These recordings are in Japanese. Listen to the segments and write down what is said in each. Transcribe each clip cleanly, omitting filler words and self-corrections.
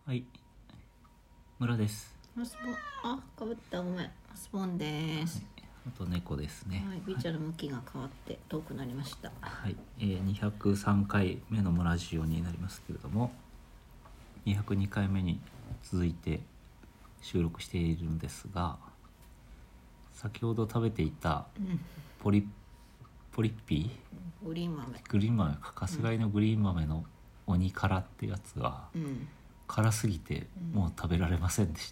はい、村です。 マスボン、かぶった、ごめん。マスボンです。 あと猫ですね。 はい、ビーチャーの向きが変わって遠くなりました。 はい、203回目の村ジオになりますけれども、202回目に続いて収録しているんですが、先ほど食べていたポリッピー、 グリーン豆。 グリーン豆か、かすがいのグリーン豆の鬼辛ってやつが、辛すぎてもう食べられませんでした、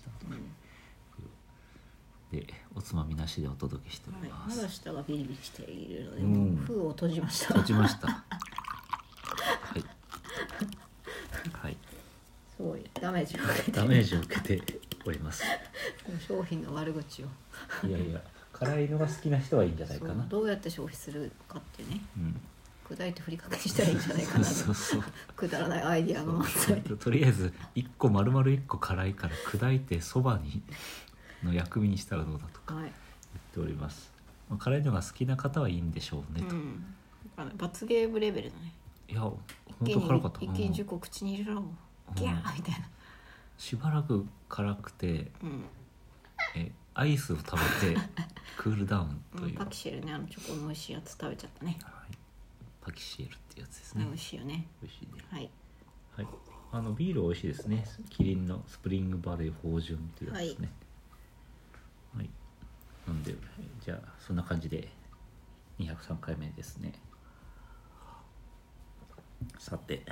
でおつまみなしでお届けしております。 まだ舌がビリビリしているので、もう封を閉じました。 閉じましたはいはい、 すごいダメージを受けております商品の悪口をいや辛いのが好きな人はいいんじゃないかな。 どうやって消費するかってね、砕いてふりかけしたらいいんじゃないかなそうくだらないアイディアが満載。 とりあえず丸々1個辛いから砕いてそばの薬味にしたらどうだとか言っております、辛いのが好きな方はいいんでしょうねと、 罰ゲームレベルだね。 いや本当辛かった。 一気に10個口に入れろギャーみたいな。 しばらく辛くて、アイスを食べてクールダウンという、 パキシェルね、チョコの美味しいやつ食べちゃったね。 パキシエルってやつですね。 美味しいよね。 美味しいね。 はい。 ビール美味しいですね。キリンのスプリングバレー芳醇っていうやつですね。はい。なんでじゃあそんな感じで203回目ですね。さて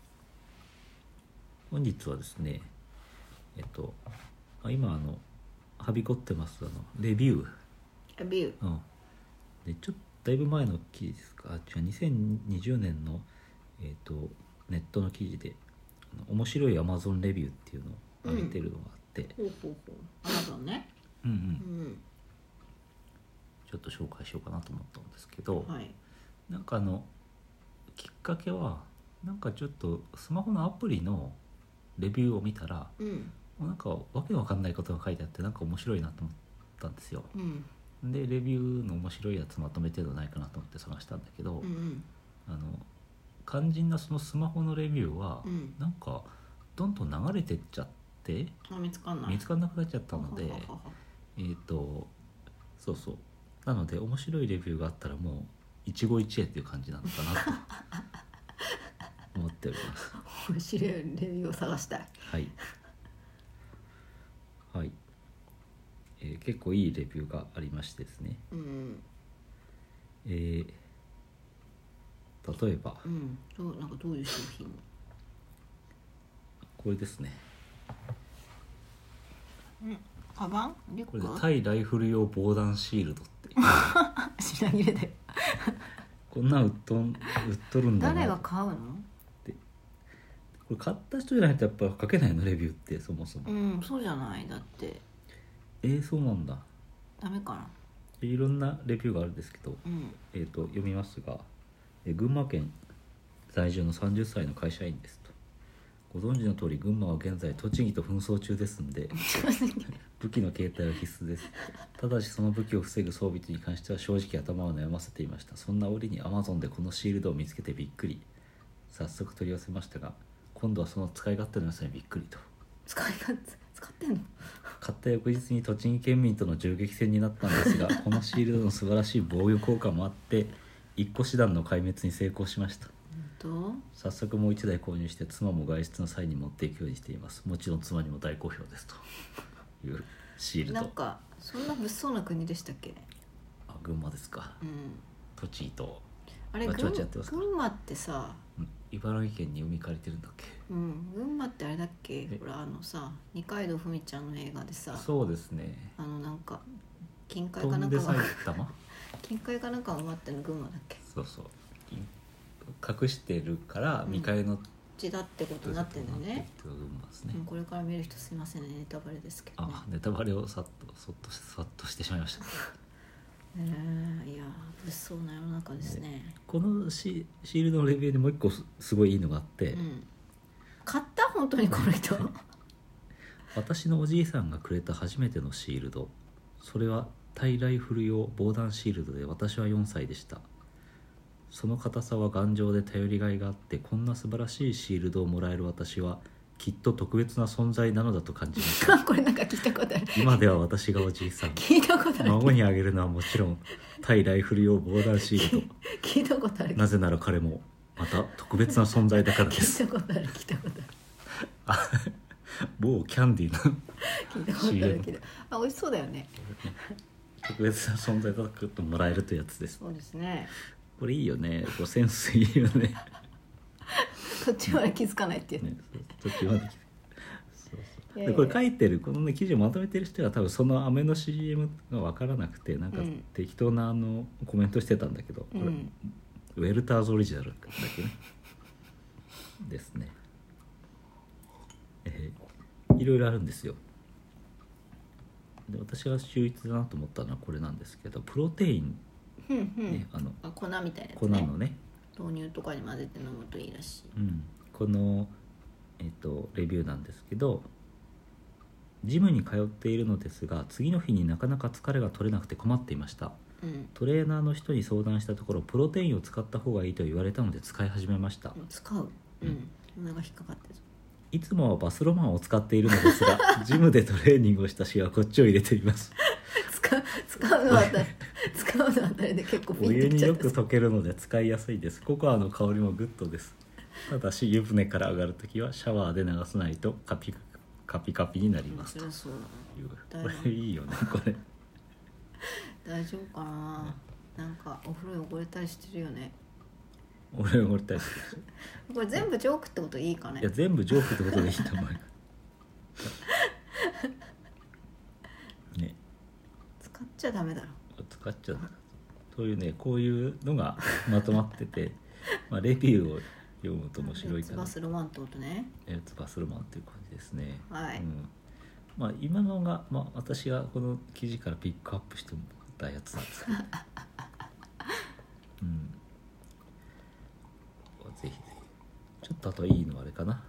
本日はですね、今はびこってますレビュー。でちょっとだいぶ前の記事ですか。2020年のネットの記事で面白い Amazon レビューっていうのを上げてるのがあって、 Amazon ね。 ちょっと紹介しようかなと思ったんですけど、なんかきっかけはなんかちょっとスマホのアプリのレビューを見たら、なんかわけのわかんないことが書いてあってなんか面白いなと思ったんですよ。でレビューの面白いやつまとめてるのないかなと思って探したんだけど、肝心なそのスマホのレビューは、なんかどんどん流れてっちゃって見つかんなくなっちゃったので、そうなので面白いレビューがあったらもう一期一会っていう感じなのかなと思っております。 面白いレビューを探したい。 はい、結構いいレビューがありましてですね、例えば、 なんかどういう商品？ これですね。 カバン？リュック？ これでタイライフル用防弾シールドって品切れでこんなん売っとるんだな。 誰が買うの？ これ買った人じゃないとやっぱ書けないのレビューってそもそも。 そうじゃない。だってそうなんだ。 ダメかな。 いろんなレビューがあるんですけど、読みますが、群馬県在住の30歳の会社員ですと。ご存知の通り群馬は現在栃木と紛争中ですんで武器の携帯は必須です。ただしその武器を防ぐ装備に関しては正直頭を悩ませていました。そんな折に Amazon でこのシールドを見つけてびっくり。早速取り寄せましたが、今度はその使い勝手の良さにびっくりと。 使ってんの？ 買った翌日に栃木県民との銃撃戦になったんですがこのシールドの素晴らしい防御効果もあって一個師団の壊滅に成功しました。早速もう1台購入して妻も外出の際に持っていくようにしています。もちろん妻にも大好評ですというシールド。 なんかそんな物騒な国でしたっけ？ 群馬ですか。栃木とあれ、群馬ってさ、 茨城県に海借りてるんだっけ。 群馬ってあれだっけ。ほら二階堂ふみちゃんの映画でさ、 そうですね、 なんか金塊かなんかが金塊かなんかが埋まってるの群馬だっけ。 そう隠してるから未開の地だってことになってんだよね。 ね、 これから見る人すいませんね、ネタバレですけどね。 ネタバレをさっとしてしまいました。 いや物騒な世の中ですね。 このシールドのレビューでもう一個すごいいいのがあって、 買った本当にこの人私のおじいさんがくれた初めてのシールド、それはタイライフル用防弾シールドで私は4歳でした。その硬さは頑丈で頼りがいがあって、こんな素晴らしいシールドをもらえる私はきっと特別な存在なのだと感じましたこれなんか聞いたことある。 今では私がおじいさん聞いたことある。 孫にあげるのはもちろん対ライフル用防弾シールド聞いたことある。 なぜなら彼もまた特別な存在だからです聞いたことある。聞いたことある。 某キャンディーの聞いたことある CM けど、あ、美味しそうだよね。 特別な存在だともらえるというやつです。 そうですね。 これいいよね。こうセンスいいよね。 そっちまで気づかないっていう。 ね、そっちまで。そうそう。 いやいやでこれ書いてるこのね記事をまとめてる人は多分そのアメの CM が分からなくてなんか適当なコメントしてたんだけど、これウェルターズオリジナルだけねですね。いろいろあるんですよ。で私が秀逸だなと思ったのはこれなんですけど、プロテイン、ね、 粉みたいなやつね。 粉のね豆乳とかに混ぜて飲むといいらしい。 この、レビューなんですけど、ジムに通っているのですが次の日になかなか疲れが取れなくて困っていました。トレーナーの人に相談したところプロテインを使った方がいいと言われたので使い始めました。 使う。お腹引っかかってる。 いつもはバスロマンを使っているのですがジムでトレーニングをした日はこっちを入れています使うのは誰で結構ピンお湯ときちゃったによく溶けるので使いやすいです。ココアの香りもグッドです。ただし湯船から上がるときはシャワーで流さないとカピカピになりますと。 そうだな。 これいいよねこれ大丈夫かな。なんかお風呂汚れたりしてるよね。 俺汚れたりする。 これ全部ジョークってこといいかね。 いや全部ジョークってことでいいと思うよね、 使っちゃダメだろ。 使っちゃうそういうね、こういうのがまとまっててレビューを読むと面白いかな。 バスロマンってことね。 バスロマンっていう感じですね。 はい。 今のが、私がこの記事からピックアップしてもらったやつなんですけどぜひぜひ。ちょっとあといいのはあれかな、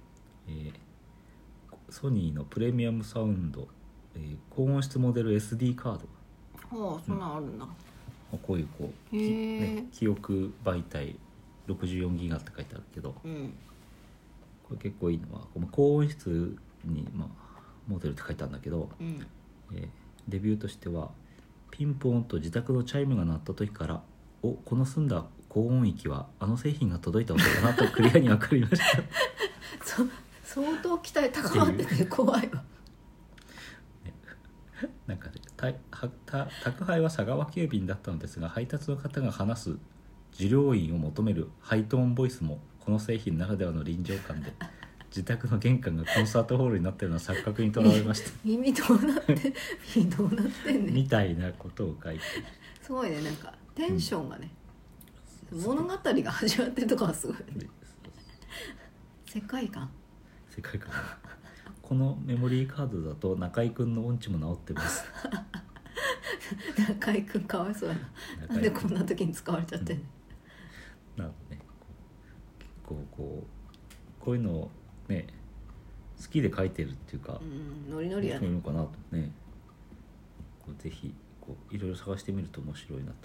ソニーのプレミアムサウンド、高音質モデル SD カード。 はあ、そんなんあるんだ。 こういう記憶媒体64ギガって書いてあるけど、これ結構いいのはこの高音質に、モデルって書いてあるんだけど、レビューとしてはピンポーンと自宅のチャイムが鳴った時からこの澄んだ高音域はあの製品が届いた音だなとクリアに分かりました相当期待高まってて怖いわなんかね、宅配は佐川急便だったのですが配達の方が話す受領員を求めるハイトーンボイスもこの製品ならではの臨場感で自宅の玄関がコンサートホールになったような錯覚にとらわれました耳どうなってんねんみたいなことを書いてすごいね。なんかテンションがね、物語が始まってるとこはすごい、ね、世界観このメモリーカードだと中居君の音痴も治ってます中居君かわいそうやな。なんでこんな時に使われちゃってんの、 なるほどね。結構こういうのをね好きで書いてるっていうか、 ノリノリやね。 いいのかなとね。ぜひいろいろ探してみると面白いなと。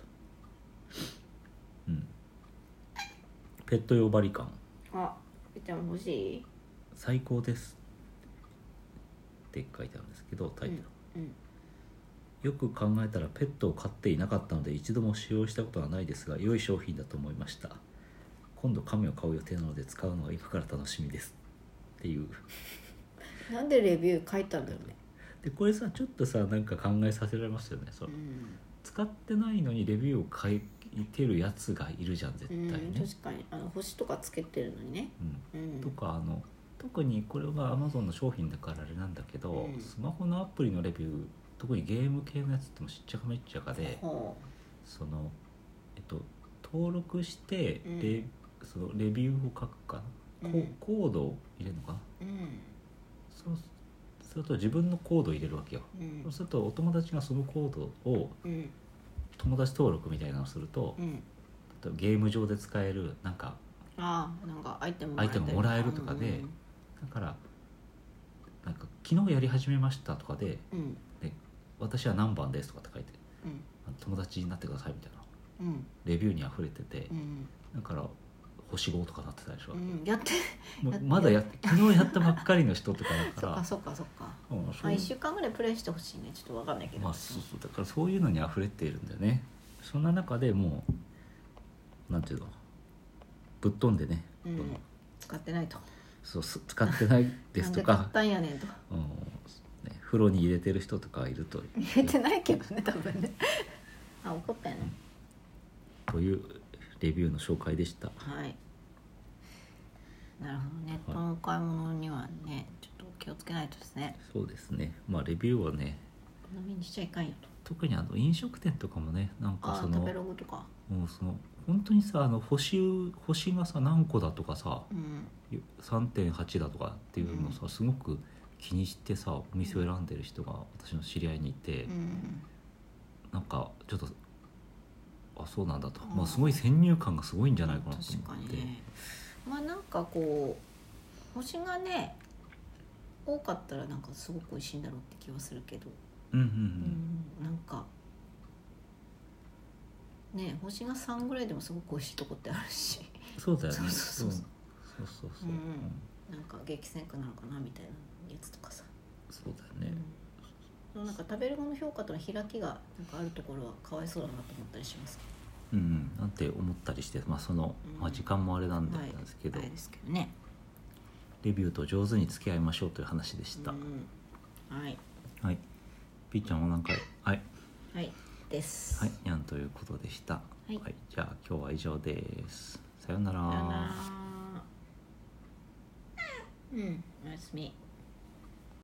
ペット用バリカン。 ぺちゃん欲しい？ 最高ですって書いてあるんですけどタイトル、よく考えたらペットを飼っていなかったので一度も使用したことはないですが良い商品だと思いました。今度亀を買う予定なので使うのが今から楽しみですっていうなんでレビュー書いたんだろうね。 でこれさちょっとさなんか考えさせられますよね。使ってないのにレビューを書いてるやつがいるじゃん絶対ね、 確かに星とかつけてるのにね、 とか特にこれは Amazon の商品だからあれなんだけど、スマホのアプリのレビュー特にゲーム系のやつってもしっちゃかめっちゃかで、登録して、そのレビューを書くかな、コードを入れるのかな、そうすると自分のコードを入れるわけよ、そうするとお友達がそのコードを、友達登録みたいなのをすると、ゲーム上で使えるなんかアイテムもらえるとかで、だからなんか昨日やり始めましたとかで、私は何番ですとかって書いて、友達になってくださいみたいな、レビューに溢れてて、だから星5とかなってたでしょ、 やってもうまだ昨日やったばっかりの人とかだからそっか、 そう 1週間ぐらいプレイしてほしいね。ちょっと分かんないけど、 そうだからそういうのに溢れているんだよね。そんな中でもうなんていうのぶっ飛んでね、 使ってないと、 そう使ってないですとかなんで買ったんやねんと、 ね、風呂に入れてる人とかいると入れてないけどね多分ね怒ったよね、 というレビューの紹介でした。 はい、なるほど。ネットのお買い物にはねちょっと気をつけないとですね。 そうですね。レビューはね好みにしちゃいかんよと。 特に飲食店とかもねなんかその食べログとかその本当にさ星がさ何個だとかさ、3.8 だとかっていうのをさ、すごく気にしてさお店を選んでる人が私の知り合いにいて、なんかちょっとそうなんだと、すごい先入観がすごいんじゃないかなと思って。 確かにね。なんかこう星がね多かったらなんかすごく美味しいんだろうって気はするけど、なんかね星が3ぐらいでもすごく美味しいとこってあるし、 そうだよね。 そう、なんか激戦区なのかなみたいなやつとかさ。そうだよね。 なんか食べるもの評価との開きがなんかあるところはかわいそうだなと思ったりしますけど。 なんて思ったりして、時間もあれなんですけど、 ですけどね。 レビューと上手に付き合いましょうという話でした。はい。ピーちゃんも何回です。 にゃんということでした。じゃあ今日は以上です。さようなら。 おやすみ。